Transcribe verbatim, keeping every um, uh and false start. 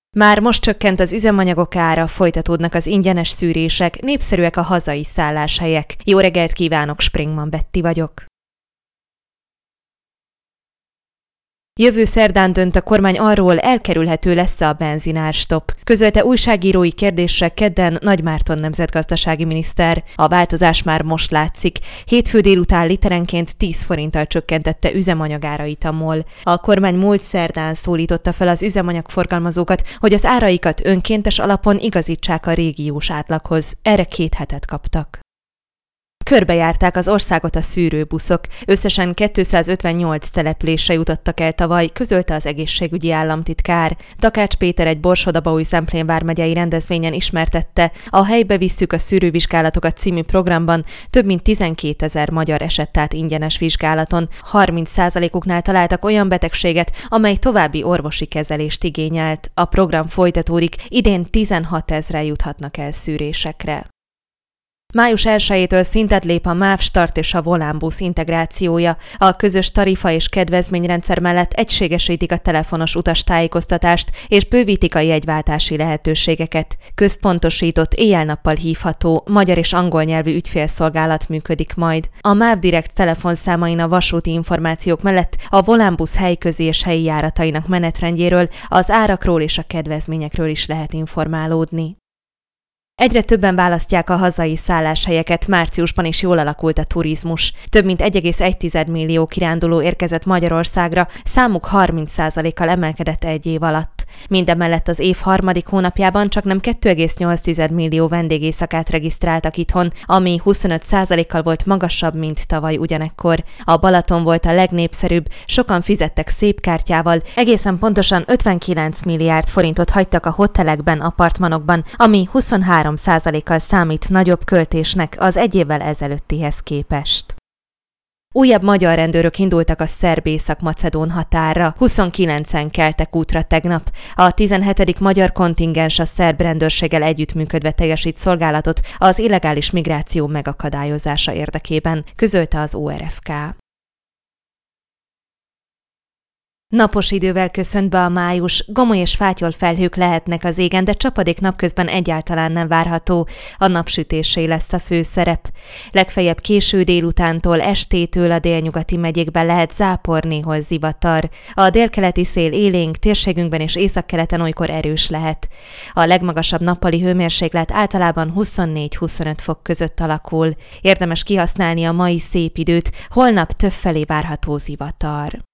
Már most csökkent az üzemanyagok ára, folytatódnak az ingyenes szűrések, népszerűek a hazai szálláshelyek. Jó reggelt kívánok, Springman Betti vagyok. Jövő szerdán dönt a kormány arról, elkerülhető lesz a benzinárstopp. Közölte újságírói kérdésre kedden Nagy Márton nemzetgazdasági miniszter. A változás már most látszik. Hétfő délután literenként tíz forinttal csökkentette üzemanyagárait a MOL. A kormány múlt szerdán szólította fel az üzemanyagforgalmazókat, hogy az áraikat önkéntes alapon igazítsák a régiós átlaghoz. Erre két hetet kaptak. Körbejárták az országot a szűrőbuszok. Összesen kétszázötvennyolc településre jutottak el tavaly, közölte az egészségügyi államtitkár. Takács Péter egy Borsod-Abaúj-Zemplén vármegyei rendezvényen ismertette, a Helybe visszük a szűrővizsgálatokat című programban több mint tizenkétezer magyar esett át ingyenes vizsgálaton. harminc százalékuknál találtak olyan betegséget, amely további orvosi kezelést igényelt. A program folytatódik, idén tizenhatezren juthatnak el szűrésekre. május elsejétől szintet lép a MÁV Start és a Volánbusz integrációja. A közös tarifa és kedvezményrendszer mellett egységesítik a telefonos utastájékoztatást és bővítik a jegyváltási lehetőségeket. Központosított, éjjel-nappal hívható, magyar és angol nyelvű ügyfélszolgálat működik majd. A MÁV Direkt telefonszámain a vasúti információk mellett a Volánbusz helyközi és helyi járatainak menetrendjéről, az árakról és a kedvezményekről is lehet informálódni. Egyre többen választják a hazai szálláshelyeket, márciusban is jól alakult a turizmus. Több mint egy egész egy millió kiránduló érkezett Magyarországra, számuk harminc százalékkal emelkedett egy év alatt. Mindemellett az év harmadik hónapjában csaknem két egész nyolc millió vendégéjszakát regisztráltak itthon, ami huszonöt százalékkal volt magasabb, mint tavaly ugyanekkor. A Balaton volt a legnépszerűbb, sokan fizettek szép kártyával, egészen pontosan ötvenkilenc milliárd forintot hagytak a hotelekben, apartmanokban, ami huszonhárom százalékkal számít nagyobb költésnek az egy évvel ezelőttihez képest. Újabb magyar rendőrök indultak a szerb-észak-macedón határra, huszonkilencen keltek útra tegnap. A tizenhetedik magyar kontingens a szerb rendőrséggel együttműködve teljesít szolgálatot az illegális migráció megakadályozása érdekében, közölte az o er ef ká. Napos idővel köszönt be a május, gomoly és fátyol felhők lehetnek az égen, de csapadék napközben egyáltalán nem várható, a napsütésé lesz a főszerep. Legfeljebb késő délutántól, estétől a délnyugati megyékben lehet zápor, néhol zivatar. A délkeleti szél élénk, térségünkben és északkeleten olykor erős lehet. A legmagasabb nappali hőmérséklet általában huszonnégy-huszonöt fok között alakul. Érdemes kihasználni a mai szép időt, holnap többfelé várható zivatar.